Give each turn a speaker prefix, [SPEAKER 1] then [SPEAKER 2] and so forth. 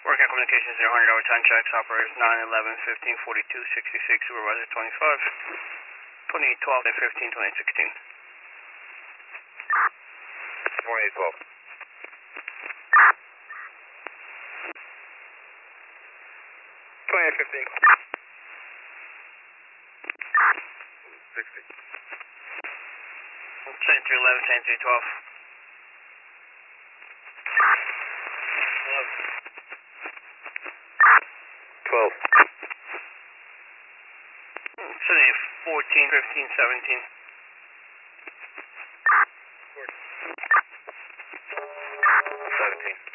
[SPEAKER 1] Working communications, $0, time checks, operators 9, 11, 15, 42, 66, supervisor 25, 28, 12, and 15, 2016.
[SPEAKER 2] 28, 12. 28, 15. 60.
[SPEAKER 1] 73, 11, 73, 12.
[SPEAKER 2] 12.
[SPEAKER 1] 14, 15, 17.
[SPEAKER 2] 17.